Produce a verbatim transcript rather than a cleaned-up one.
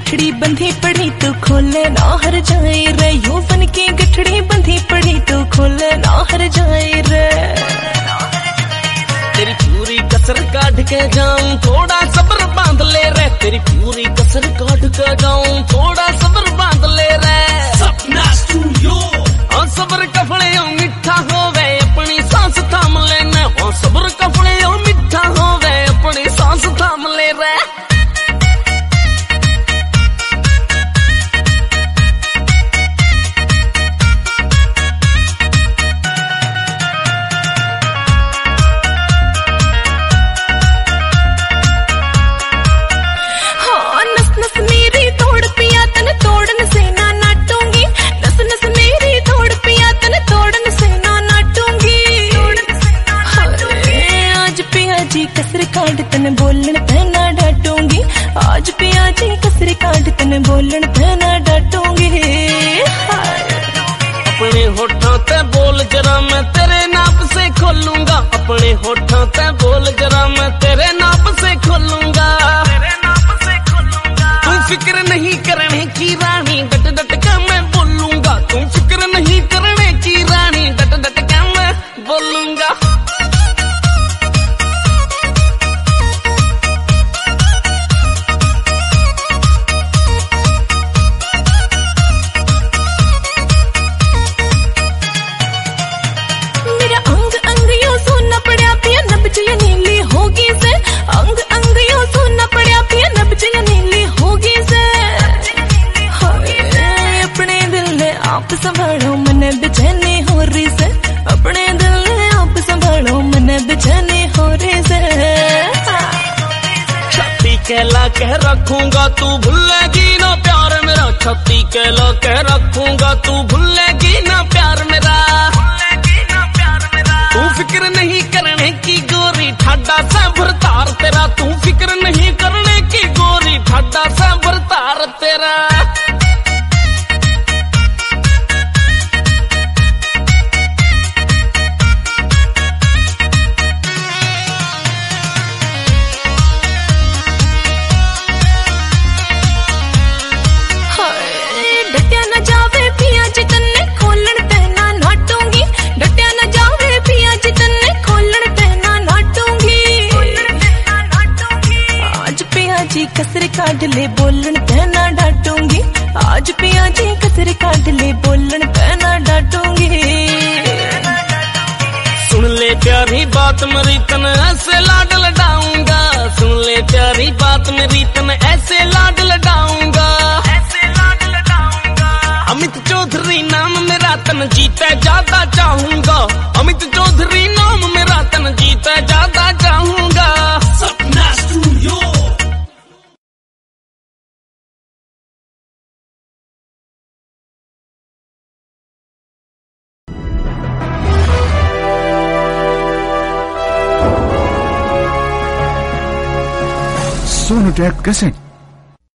गठड़ी बंधी पड़ी तो खोले ना हर जाए रे, यौवन की गठड़ी बंधी पड़ी तो खोले ना हर जाए रे। तेरी पूरी कसर काट के जाऊं, थोड़ा सब्र बांध ले रे, तेरी पूरी कसर काट के जाऊं, थोड़ा सब्र बांध ले रे। सपना स्टूडियो और सब्र कफड़े मिठा होवे अपनी सांस थाम लेना, और सब्र कफड़े मिठा होवे अपनी सांस थाम ले रे। कसर काट तन बोलन तेना डांटूंगी, आज पिया जी कसर काट तन बोलन तेना डांटूंगी। अपने होठों ते बोल जरा मैं तेरे नाप से खोलूंगा, अपने होठों ते बोल जरा मैं तेरे नाप से खोलूंगा। तू फिक्र नहीं करने की रानी, डट डट के मैं बोलूंगा, तू फिक्र नहीं करने की रानी, डट डट के मैं बोलूंगा। नीली होगी से अंग अंग यो सोना पड़ा पिया, नब्ज नीली होगी से। अपने दिल ने आप संभालो मन बेचैनी हो रही से, अपने दिल ने आप संभालो मन बेचैनी हो रही से। छाती कहला कह रखूंगा तू भूलेगी ना प्यार मेरा, छाती कहला कह रखूंगा तू भूलेगी ना प्यार मेरा। तू फिक्र नहीं करने की गोरी ठाडा सा भरतार तेरा, तू फिक्र नहीं करने की गोरी ठाडा सा भरतार तेरा। डटिया न जावे पिया जी तन्ने खोलन तेना नाटूंगी, डटिया न जावे पिया जी तन्ने खोलन तेना नाटूंगी। आज पिया जी कसर काट ले बोलन तेना डांटूंगी, आज पिया जी कसर काट ले बोलन तेना डांटूंगी। सुन ले प्यारी बात मेरी तन ऐसे लाड लडाऊंगा, सुन ले प्यारी बात मेरी तन ऐसे लाड लडाऊंगा। अमित चौधरी नाम मेरा तन जीता ज्यादा चाहूंगा, अमित चौधरी नाम मेरा तन जीता ज्यादा चाहूंगा। सपना स्टूडियो सोनोटेक कैसेट।